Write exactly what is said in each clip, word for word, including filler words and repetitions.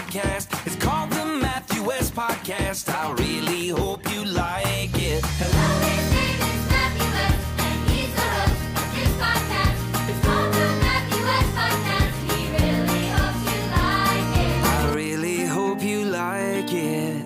podcast. It's called the Matthew West Podcast. I really hope you like it. Hello, his name is Matthew West, and he's the host of his podcast. It's called the Matthew West Podcast. He really hopes you like it. I really hope you like it.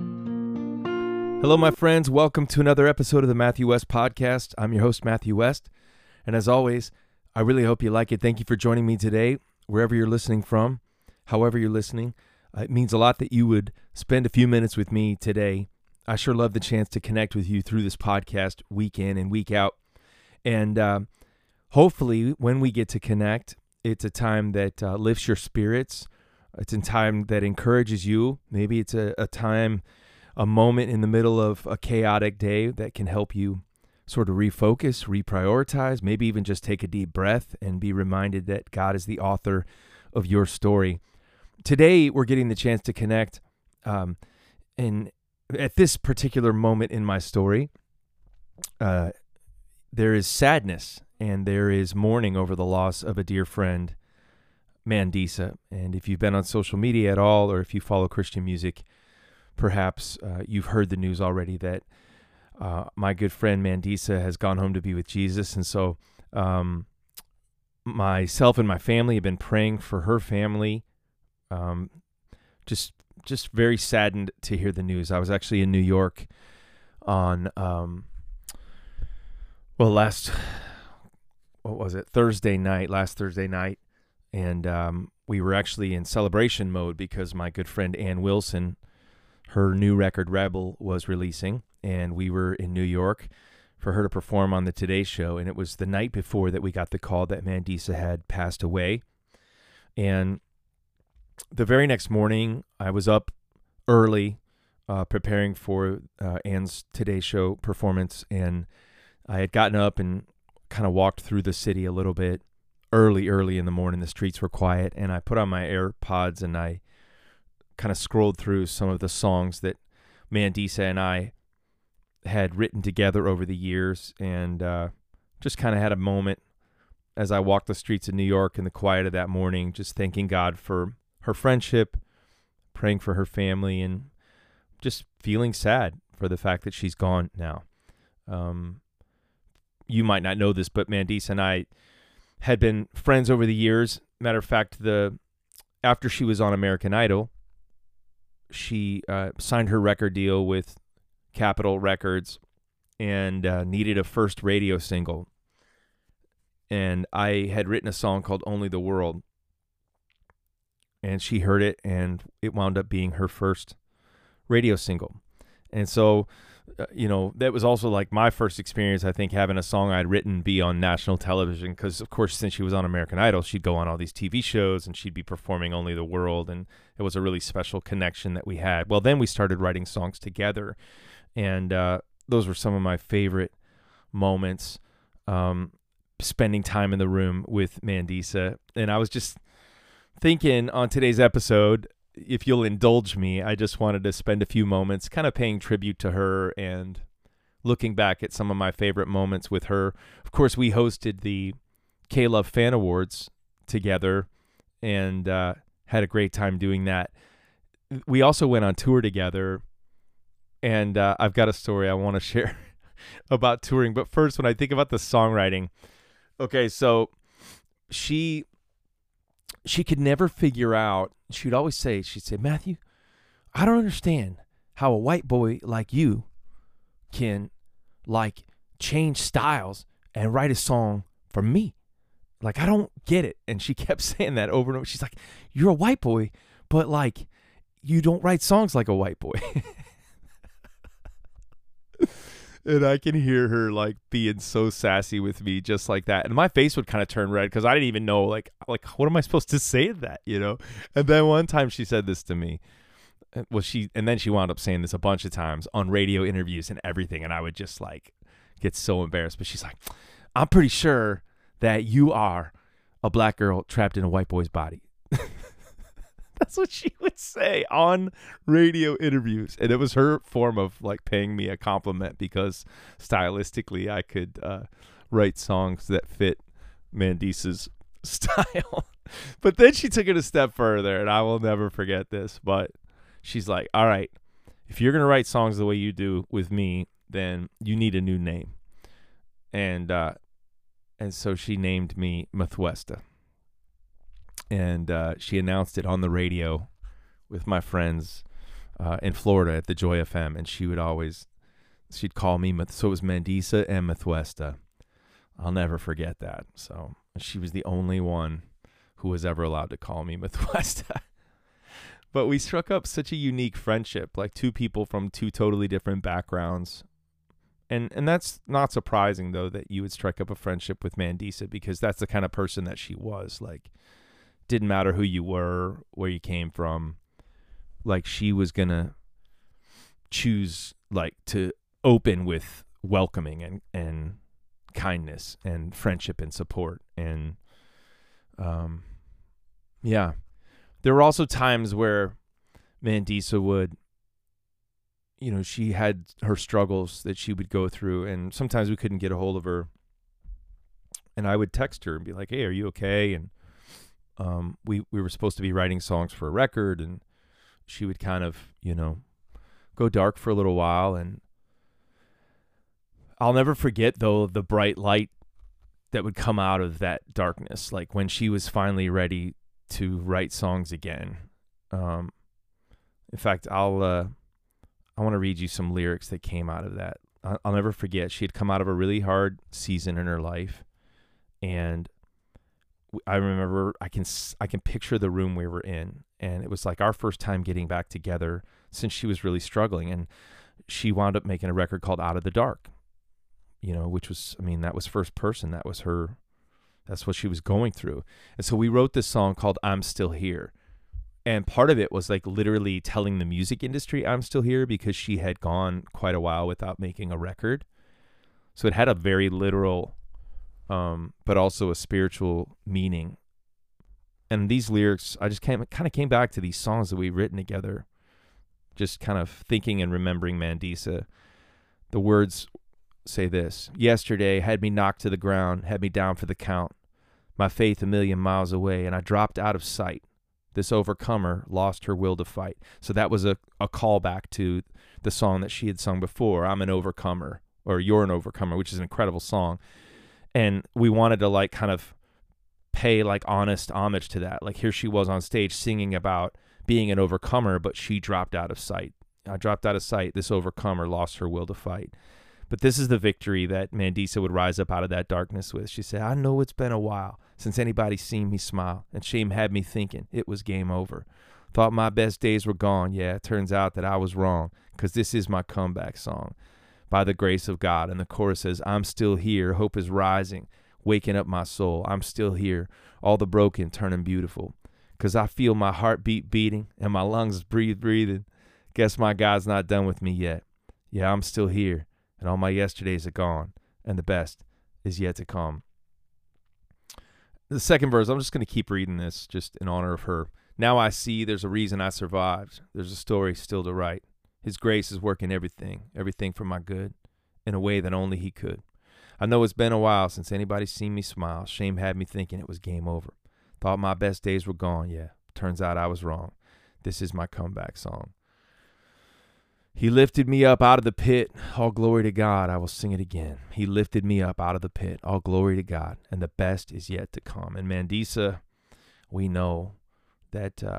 Hello, my friends. Welcome to another episode of the Matthew West Podcast. I'm your host, Matthew West. And as always, I really hope you like it. Thank you for joining me today, wherever you're listening from, however you're listening. Uh, it means a lot that you would spend a few minutes with me today. I sure love the chance to connect with you through this podcast week in and week out. And uh, hopefully when we get to connect, it's a time that uh, lifts your spirits. It's a time that encourages you. Maybe it's a, a time, a moment in the middle of a chaotic day that can help you sort of refocus, reprioritize, maybe even just take a deep breath and be reminded that God is the author of your story. Today, we're getting the chance to connect. Um, and at this particular moment in my story, uh, there is sadness and there is mourning over the loss of a dear friend, Mandisa. And if you've been on social media at all, or if you follow Christian music, perhaps uh, you've heard the news already that Uh, my good friend Mandisa has gone home to be with Jesus. And so um, myself and my family have been praying for her family. Um, just just very saddened to hear the news. I was actually in New York on, um, well, last, what was it, Thursday night, last Thursday night. And um, we were actually in celebration mode because my good friend Ann Wilson, her new record Rebel, was releasing. And we were in New York for her to perform on the Today Show. And it was the night before that we got the call that Mandisa had passed away. And the very next morning, I was up early uh, preparing for uh, Ann's Today Show performance. And I had gotten up and kind of walked through the city a little bit early, early in the morning. The streets were quiet. And I put on my AirPods and I kind of scrolled through some of the songs that Mandisa and I had written together over the years, and uh, just kind of had a moment as I walked the streets of New York in the quiet of that morning, just thanking God for her friendship, praying for her family, and just feeling sad for the fact that she's gone now. Um, you might not know this, but Mandisa and I had been friends over the years. Matter of fact, the after she was on American Idol, she uh, signed her record deal with Capitol Records and uh, needed a first radio single. And I had written a song called Only the World. And she heard it, and it wound up being her first radio single. And so, uh, you know, that was also like my first experience, I think, having a song I'd written be on national television. Because, of course, since she was on American Idol, she'd go on all these T V shows, and she'd be performing Only the World. And it was a really special connection that we had. Well, then we started writing songs together. And uh, those were some of my favorite moments, um, spending time in the room with Mandisa. And I was just thinking on today's episode, if you'll indulge me, I just wanted to spend a few moments kind of paying tribute to her and looking back at some of my favorite moments with her. Of course, we hosted the K-Love Fan Awards together and uh, had a great time doing that. We also went on tour together. And uh, I've got a story I want to share about touring. But first, when I think about the songwriting, okay, so she she could never figure out, she'd always say, she'd say, Matthew, I don't understand how a white boy like you can, like, change styles and write a song for me. Like, I don't get it. And she kept saying that over and over. She's like, you're a white boy, but, like, you don't write songs like a white boy. And I can hear her like being so sassy with me just like that. And my face would kind of turn red because I didn't even know, like, like what am I supposed to say to that, you know? And then one time she said this to me. Well, she, and then she wound up saying this a bunch of times on radio interviews and everything. And I would just like get so embarrassed. But she's like, I'm pretty sure that you are a black girl trapped in a white boy's body. That's what she would say on radio interviews. And it was her form of like paying me a compliment because stylistically I could uh, write songs that fit Mandisa's style. But then she took it a step further, and I will never forget this. But she's like, all right, if you're going to write songs the way you do with me, then you need a new name. And uh, and so she named me Methwesta. And uh, she announced it on the radio with my friends uh, in Florida at the Joy F M. And she would always, she'd call me, so it was Mandisa and Methwesta. I'll never forget that. So she was the only one who was ever allowed to call me Methwesta. But we struck up such a unique friendship, like two people from two totally different backgrounds. And and that's not surprising, though, that you would strike up a friendship with Mandisa, because that's the kind of person that she was. Like, didn't matter who you were, where you came from. Like, she was going to choose, like, to open with welcoming and, and kindness and friendship and support. And, um, yeah. There were also times where Mandisa would, you know, she had her struggles that she would go through, and sometimes we couldn't get a hold of her. And I would text her and be like, hey, are you okay? And um, we, we were supposed to be writing songs for a record, and she would kind of, you know, go dark for a little while. And I'll never forget, though, the bright light that would come out of that darkness, like when she was finally ready to write songs again. Um, in fact, I'll uh, I want to read you some lyrics that came out of that. I'll, I'll never forget. She had come out of a really hard season in her life, and I remember I can I can picture the room we were in, and it was like our first time getting back together since she was really struggling. And she wound up making a record called Out of the Dark, you know, which was, I mean, that was first person. That was her. That's what she was going through. And so we wrote this song called I'm Still Here. And part of it was like literally telling the music industry I'm still here, because she had gone quite a while without making a record. So it had a very literal, um, but also a spiritual meaning. And these lyrics, I just came, kind of came back to these songs that we've written together, just kind of thinking and remembering Mandisa. The words say this: yesterday had me knocked to the ground, had me down for the count, my faith a million miles away, and I dropped out of sight. This overcomer lost her will to fight. So that was a, a callback to the song that she had sung before, I'm an Overcomer, or You're an Overcomer, which is an incredible song. And we wanted to like kind of pay like honest homage to that. Like, here she was on stage singing about being an overcomer, but she dropped out of sight. I dropped out of sight. This overcomer lost her will to fight. But this is the victory that Mandisa would rise up out of that darkness with. She said, I know it's been a while since anybody's seen me smile, and shame had me thinking it was game over. Thought my best days were gone. Yeah, it turns out that I was wrong, because this is my comeback song. By the grace of God. And the chorus says, I'm still here. Hope is rising, waking up my soul. I'm still here. All the broken turning beautiful, because I feel my heartbeat beating and my lungs breathe breathing. Guess my God's not done with me yet. Yeah, I'm still here. And all my yesterdays are gone, and the best is yet to come. The second verse, I'm just going to keep reading this just in honor of her. Now I see there's a reason I survived. There's a story still to write. His grace is working everything, everything for my good, in a way that only he could. I know it's been a while since anybody's seen me smile. Shame had me thinking it was game over. Thought my best days were gone. Yeah, turns out I was wrong. This is my comeback song. He lifted me up out of the pit. All glory to God. I will sing it again. He lifted me up out of the pit. All glory to God. And the best is yet to come. And Mandisa, we know that uh,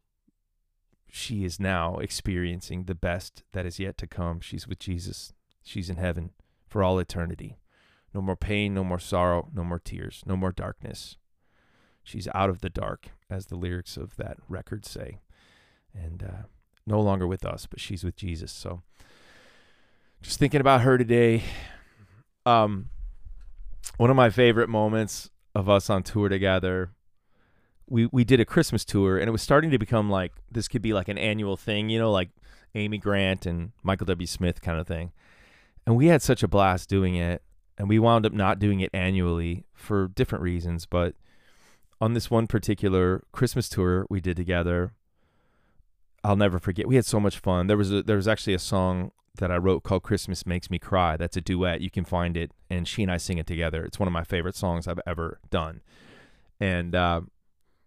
she is now experiencing the best that is yet to come. She's with Jesus. She's in heaven for all eternity. No more pain, no more sorrow, no more tears, no more darkness. She's out of the dark, as the lyrics of that record say. And uh, no longer with us, but she's with Jesus. So just thinking about her today. Um, one of my favorite moments of us on tour together, we, we did a Christmas tour, and it was starting to become like, this could be like an annual thing, you know, like Amy Grant and Michael W. Smith kind of thing. And we had such a blast doing it, and we wound up not doing it annually for different reasons. But on this one particular Christmas tour we did together, I'll never forget. We had so much fun. There was a, there was actually a song that I wrote called Christmas Makes Me Cry. That's a duet. You can find it, and she and I sing it together. It's one of my favorite songs I've ever done. And uh,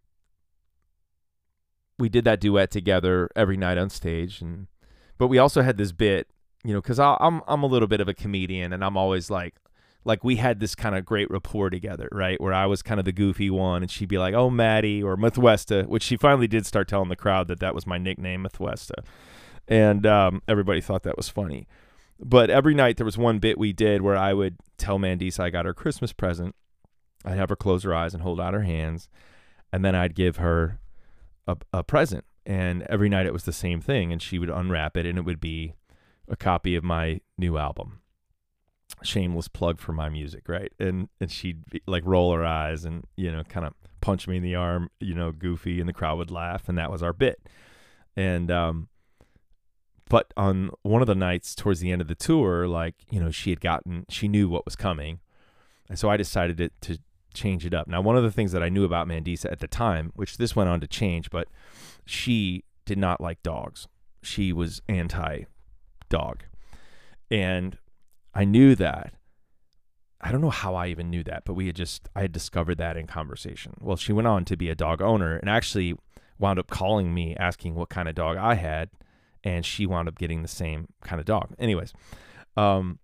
we did that duet together every night on stage, and but we also had this bit, you know, because I'm I'm a little bit of a comedian, and I'm always like, like we had this kind of great rapport together, right? Where I was kind of the goofy one, and she'd be like, "Oh, Maddie," or Methwesta, which she finally did start telling the crowd that that was my nickname, Methwesta, and um, everybody thought that was funny. But every night there was one bit we did where I would tell Mandisa I got her Christmas present. I'd have her close her eyes and hold out her hands, and then I'd give her a, a present. And every night it was the same thing, and she would unwrap it, and it would be a copy of my new album. Shameless plug for my music, right? And and she'd be, like roll her eyes and, you know, kind of punch me in the arm, you know, goofy, and the crowd would laugh, and that was our bit. And um, but on one of the nights towards the end of the tour, like, you know, she had gotten, she knew what was coming, and so I decided to, to change it up. Now, one of the things that I knew about Mandisa at the time, which this went on to change, but she did not like dogs. She was anti-dog, and I knew that. I don't know how I even knew that, but we had just, I had discovered that in conversation. Well, she went on to be a dog owner and actually wound up calling me asking what kind of dog I had, and she wound up getting the same kind of dog. Anyways, um,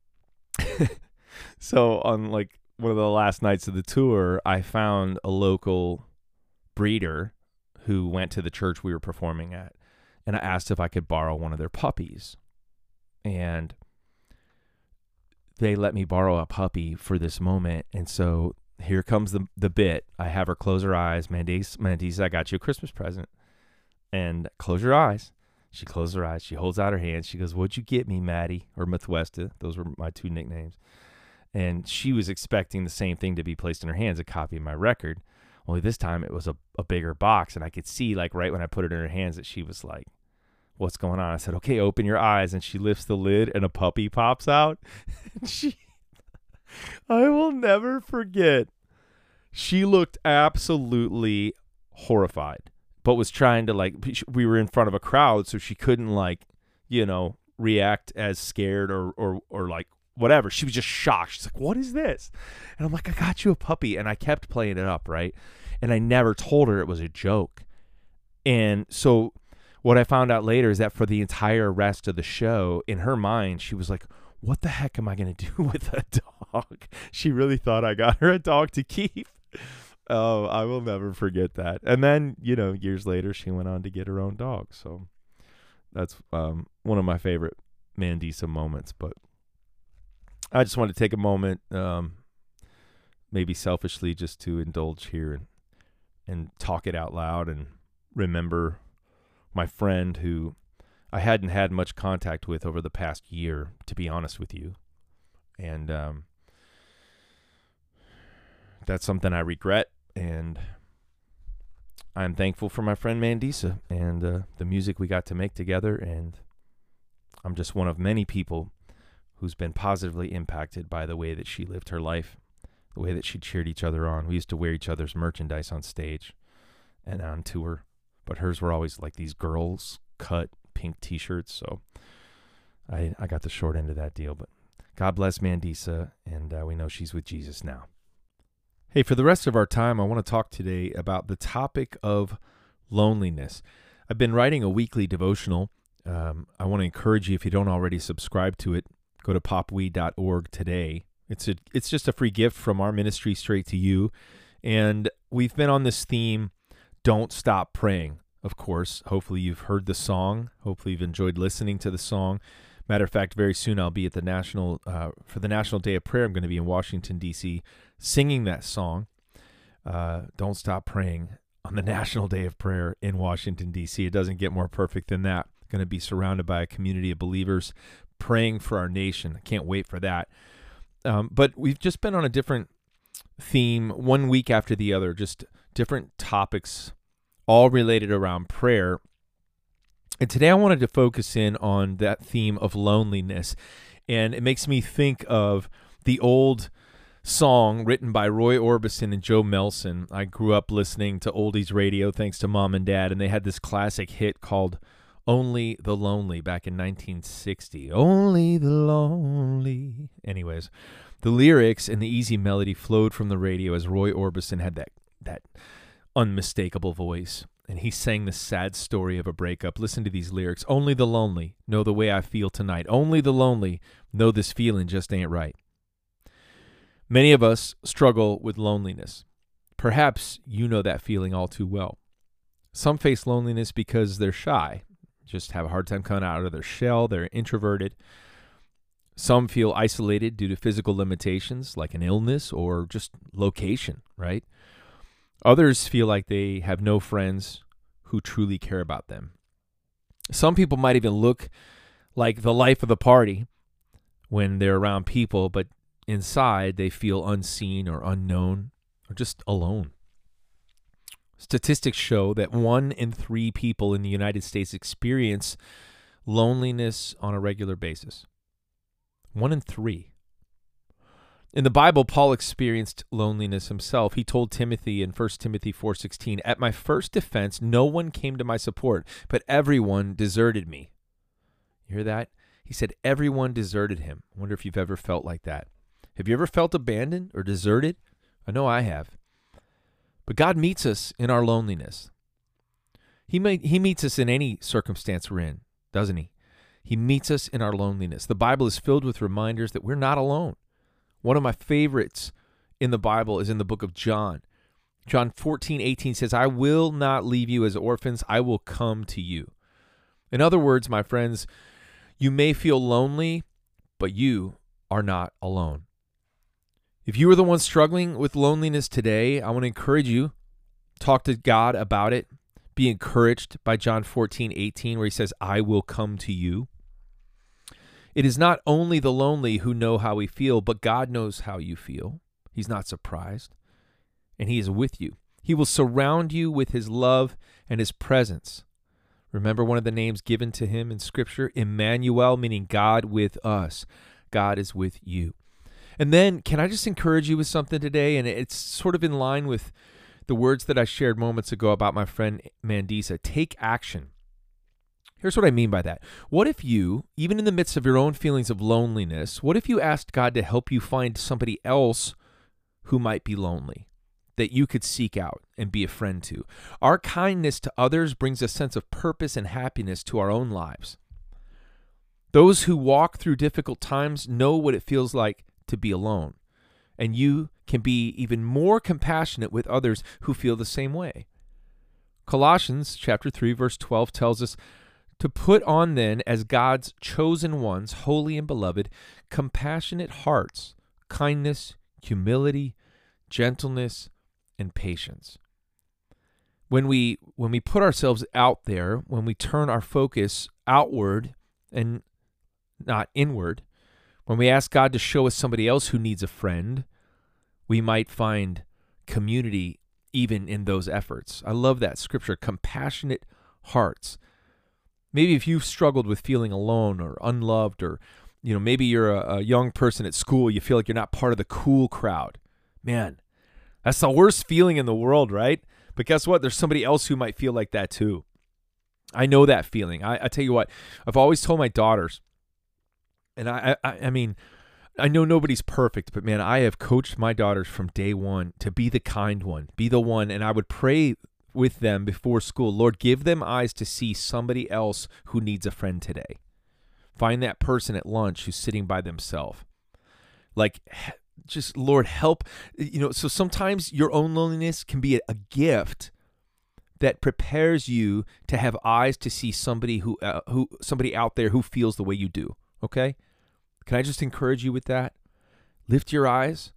so on like one of the last nights of the tour, I found a local breeder who went to the church we were performing at, and I asked if I could borrow one of their puppies, and they let me borrow a puppy for this moment. And so here comes the the bit. I have her close her eyes. Mandisa, Mandisa, I got you a Christmas present. And close your eyes. She closes her eyes. She holds out her hands. She goes, "What'd you get me, Maddie?" Or Methwesta. Those were my two nicknames. And she was expecting the same thing to be placed in her hands, a copy of my record. Only this time it was a, a bigger box. And I could see, like, right when I put it in her hands that she was like, "What's going on?" I said, "Okay, open your eyes." And she lifts the lid and a puppy pops out. And she, I will never forget, she looked absolutely horrified, but was trying to, like, we were in front of a crowd, so she couldn't, like, you know, react as scared or, or, or like whatever. She was just shocked. She's like, "What is this?" And I'm like, "I got you a puppy." And I kept playing it up, right? And I never told her it was a joke. And so what I found out later is that for the entire rest of the show, in her mind, she was like, "What the heck am I going to do with a dog?" She really thought I got her a dog to keep. Oh, I will never forget that. And then, you know, years later, she went on to get her own dog. So that's um, one of my favorite Mandisa moments. But I just wanted to take a moment, um, maybe selfishly, just to indulge here and, and talk it out loud and remember my friend who I hadn't had much contact with over the past year, to be honest with you. And um, that's something I regret. And I'm thankful for my friend Mandisa and uh, the music we got to make together. And I'm just one of many people who's been positively impacted by the way that she lived her life, the way that she cheered each other on. We used to wear each other's merchandise on stage and on tour, but hers were always like these girls cut pink t-shirts. So I, I got the short end of that deal, but God bless Mandisa, and uh, we know she's with Jesus now. Hey, for the rest of our time, I want to talk today about the topic of loneliness. I've been writing a weekly devotional. Um, I want to encourage you, if you don't already subscribe to it, go to popwe dot org today. It's a, it's just a free gift from our ministry straight to you. And we've been on this theme, don't stop praying. Of course, hopefully you've heard the song. Hopefully you've enjoyed listening to the song. Matter of fact, very soon I'll be at the National, uh, for the National Day of Prayer. I'm going to be in Washington, D C, singing that song, uh, Don't Stop Praying, on the National Day of Prayer in Washington, D C. It doesn't get more perfect than that. Going to be surrounded by a community of believers praying for our nation. I can't wait for that. Um, but we've just been on a different theme one week after the other, just different topics, all related around prayer. And today I wanted to focus in on that theme of loneliness. And it makes me think of the old song written by Roy Orbison and Joe Melson. I grew up listening to oldies radio thanks to mom and dad, and they had this classic hit called Only the Lonely back in nineteen sixty. Only the lonely. Anyways, the lyrics and the easy melody flowed from the radio as Roy Orbison had that that unmistakable voice. and he sang the sad story of a breakup. Listen to these lyrics. Only the lonely know the way I feel tonight. Only the lonely know this feeling just ain't right. Many of us struggle with loneliness. Perhaps you know that feeling all too well. Some face loneliness because they're shy, just have a hard time coming out of their shell, they're introverted. Some feel isolated due to physical limitations like an illness or just location, right? Others feel like they have no friends who truly care about them. Some people might even look like the life of the party when they're around people, but inside they feel unseen or unknown or just alone. Statistics show that one in three people in the United States experience loneliness on a regular basis. One in three. In the Bible, Paul experienced loneliness himself. He told Timothy in First Timothy four sixteen, "At my first defense, no one came to my support, but everyone deserted me." You hear that? He said everyone deserted him. I wonder if you've ever felt like that. Have you ever felt abandoned or deserted? I know I have. But God meets us in our loneliness. He may, he meets us in any circumstance we're in, doesn't he? He meets us in our loneliness. The Bible is filled with reminders that we're not alone. One of my favorites in the Bible is in the book of John. John fourteen eighteen says, "I will not leave you as orphans. I will come to you." In other words, my friends, you may feel lonely, but you are not alone. If you are the one struggling with loneliness today, I want to encourage you, talk to God about it. Be encouraged by John fourteen eighteen, where he says, "I will come to you." It is not only the lonely who know how we feel, but God knows how you feel. He's not surprised, and he is with you. He will surround you with his love and his presence. Remember one of the names given to him in Scripture? Emmanuel, meaning God with us. God is with you. And then, can I just encourage you with something today? And it's sort of in line with the words that I shared moments ago about my friend Mandisa. Take action. Here's what I mean by that. What if you, even in the midst of your own feelings of loneliness, what if you asked God to help you find somebody else who might be lonely that you could seek out and be a friend to? Our kindness to others brings a sense of purpose and happiness to our own lives. Those who walk through difficult times know what it feels like to be alone, and you can be even more compassionate with others who feel the same way. Colossians chapter three, verse twelve tells us to put on then as God's chosen ones, holy and beloved, compassionate hearts, kindness, humility, gentleness, and patience. When we when we put ourselves out there, when we turn our focus outward and not inward, when we ask God to show us somebody else who needs a friend, we might find community even in those efforts. I love that scripture, compassionate hearts. Maybe if you've struggled with feeling alone or unloved, or you know, maybe you're a, a young person at school, you feel like you're not part of the cool crowd. Man, that's the worst feeling in the world, right? But guess what? There's somebody else who might feel like that too. I know that feeling. I, I tell you what, I've always told my daughters, and I, I, I mean, I know nobody's perfect, but man, I have coached my daughters from day one to be the kind one, be the one, and I would pray with them before school, Lord, give them eyes to see somebody else who needs a friend today. Find that person at lunch who's sitting by themselves. Like, just, Lord, help. You know, so sometimes your own loneliness can be a, a gift that prepares you to have eyes to see somebody who, uh, who, somebody out there who feels the way you do. Okay? Can I just encourage you with that? Lift your eyes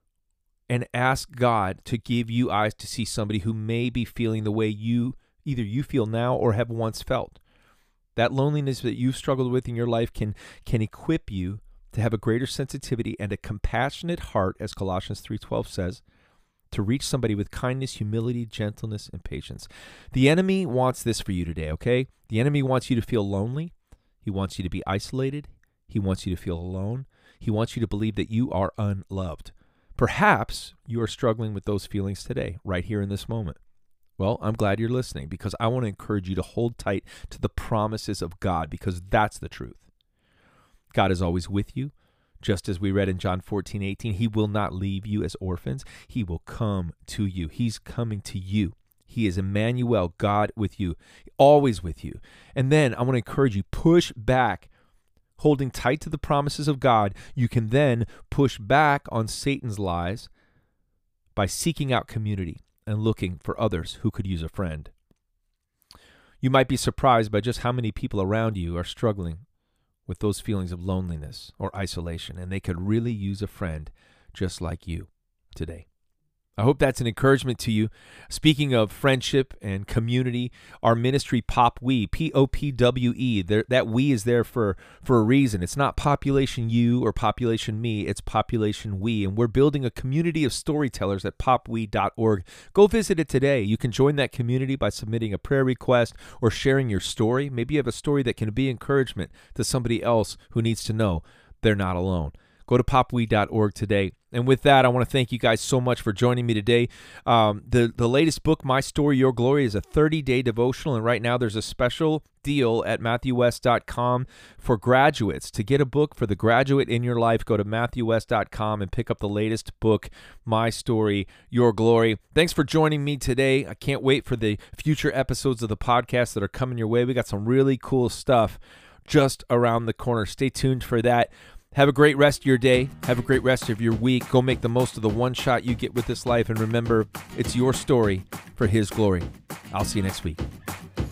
and ask God to give you eyes to see somebody who may be feeling the way you, either you feel now or have once felt. That loneliness that you've struggled with in your life can, can equip you to have a greater sensitivity and a compassionate heart, as Colossians three twelve says, to reach somebody with kindness, humility, gentleness, and patience. The enemy wants this for you today, okay? The enemy wants you to feel lonely. He wants you to be isolated. He wants you to feel alone. He wants you to believe that you are unloved. Perhaps you are struggling with those feelings today, right here in this moment. Well, I'm glad you're listening, because I want to encourage you to hold tight to the promises of God, because that's the truth. God is always with you. Just as we read in John fourteen eighteen, he will not leave you as orphans. He will come to you. He's coming to you. He is Emmanuel, God with you, always with you. And then I want to encourage you, push back, holding tight to the promises of God. You can then push back on Satan's lies by seeking out community and looking for others who could use a friend. You might be surprised by just how many people around you are struggling with those feelings of loneliness or isolation, and they could really use a friend just like you today. I hope that's an encouragement to you. Speaking of friendship and community, our ministry, Pop We, P O P W E, there, that we is there for, for a reason. It's not population you or population me, it's population we. And we're building a community of storytellers at pop we dot org. Go visit it today. You can join that community by submitting a prayer request or sharing your story. Maybe you have a story that can be encouragement to somebody else who needs to know they're not alone. Go to pop we dot org today. And with that, I want to thank you guys so much for joining me today. Um, the, the latest book, My Story, Your Glory, is a thirty-day devotional. And right now there's a special deal at matthew west dot com for graduates. To get a book for the graduate in your life, go to matthew west dot com and pick up the latest book, My Story, Your Glory. Thanks for joining me today. I can't wait for the future episodes of the podcast that are coming your way. We got some really cool stuff just around the corner. Stay tuned for that. Have a great rest of your day. Have a great rest of your week. Go make the most of the one shot you get with this life. And remember, it's your story for His glory. I'll see you next week.